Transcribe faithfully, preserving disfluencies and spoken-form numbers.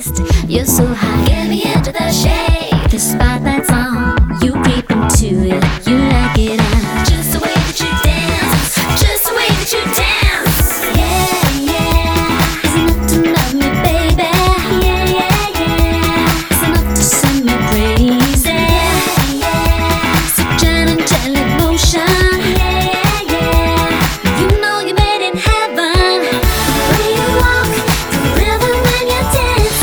You're so high, get me into the shade.